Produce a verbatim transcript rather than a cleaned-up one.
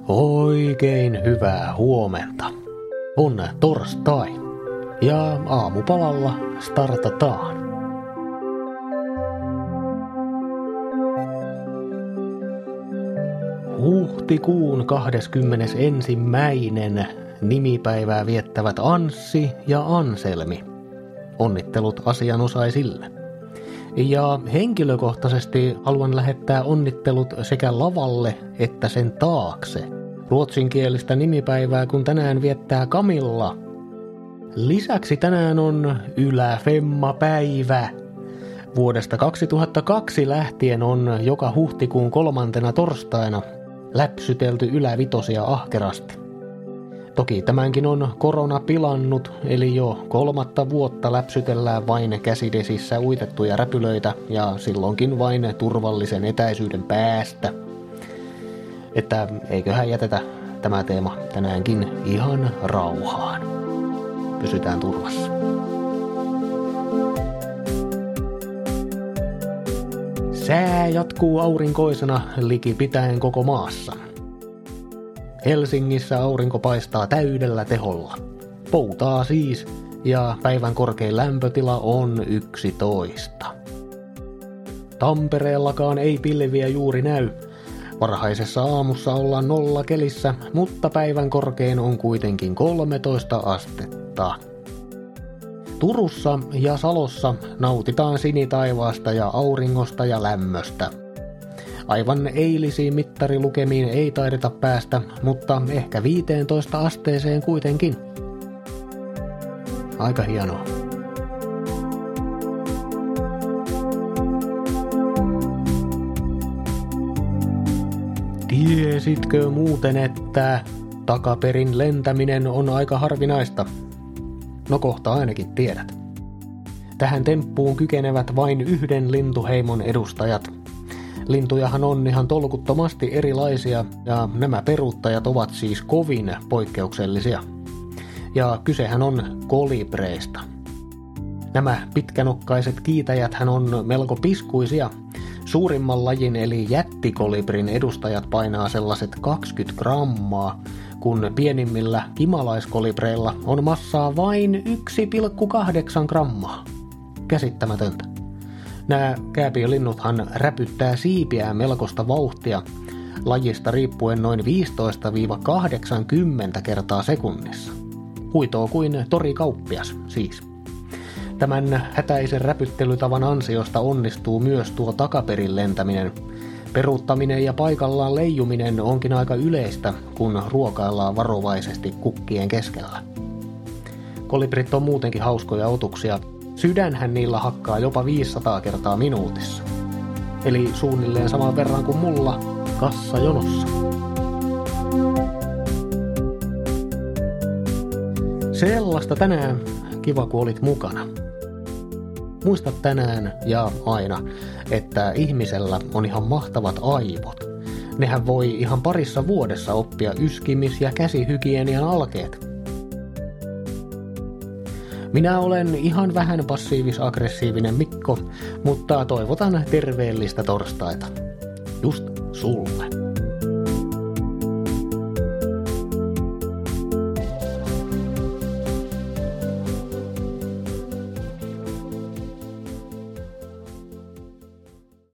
Oikein hyvää huomenta. On torstai ja aamupalalla startataan. Huhtikuun kahdeskymmenesensimmäinen nimipäivää viettävät Anssi ja Anselmi. Onnittelut asianosaisille. Ja henkilökohtaisesti haluan lähettää onnittelut sekä lavalle että sen taakse. Ruotsinkielistä nimipäivää kun tänään viettää Camilla. Lisäksi tänään on Yläfemma-päivä. Vuodesta kaksituhattakaksi lähtien on joka huhtikuun kolmantena torstaina läpsytelty ylävitosia ahkerasti. Toki tämänkin on korona pilannut, eli jo kolmatta vuotta läpsytellään vain käsidesissä uitettuja räpylöitä ja silloinkin vain turvallisen etäisyyden päästä. Että eiköhän jätetä tämä teema tänäänkin ihan rauhaan. Pysytään turvassa. Sää jatkuu aurinkoisena likipitäen koko maassa. Helsingissä aurinko paistaa täydellä teholla. Poutaa siis, ja päivän korkein lämpötila on yksitoista. Tampereellakaan ei pilviä juuri näy. Varhaisessa aamussa ollaan nolla kelissä, mutta päivän korkein on kuitenkin kolmetoista astetta. Turussa ja Salossa nautitaan sinitaivaasta ja auringosta ja lämmöstä. Aivan eilisiin mittarilukemiin ei taideta päästä, mutta ehkä viiteentoista asteeseen kuitenkin. Aika hienoa. Tiesitkö muuten, että takaperin lentäminen on aika harvinaista? No kohta ainakin tiedät. Tähän temppuun kykenevät vain yhden lintuheimon edustajat. Lintujahan on ihan tolkuttomasti erilaisia ja nämä peruuttajat ovat siis kovin poikkeuksellisia. Ja kysehän on kolibreista. Nämä pitkänokkaiset kiitäjäthän on melko piskuisia. Suurimman lajin eli jättikolibrin edustajat painaa sellaiset kaksikymmentä grammaa, kun pienimmillä himalaiskolibreilla on massaa vain yksi pilkku kahdeksan grammaa. Käsittämätöntä. Nämä kääpiölinnuthan räpyttää siipiään melkoista vauhtia, lajista riippuen noin viisitoista kahdeksankymmentä kertaa sekunnissa. Huitoo kuin torikauppias siis. Tämän hätäisen räpyttelytavan ansiosta onnistuu myös tuo takaperin lentäminen. Peruuttaminen ja paikallaan leijuminen onkin aika yleistä, kun ruokaillaan varovaisesti kukkien keskellä. Kolibrit on muutenkin hauskoja otuksia. Sydänhän niillä hakkaa jopa viisisataa kertaa minuutissa. Eli suunnilleen saman verran kuin mulla kassajonossa. Sellaista tänään. Kiva kun olit mukana. Muista tänään ja aina, että ihmisellä on ihan mahtavat aivot. Nehän voi ihan parissa vuodessa oppia yskimis- ja käsihygienian alkeet. Minä olen ihan vähän passiivis-aggressiivinen Mikko, mutta toivotan terveellistä torstaita. Just sulle.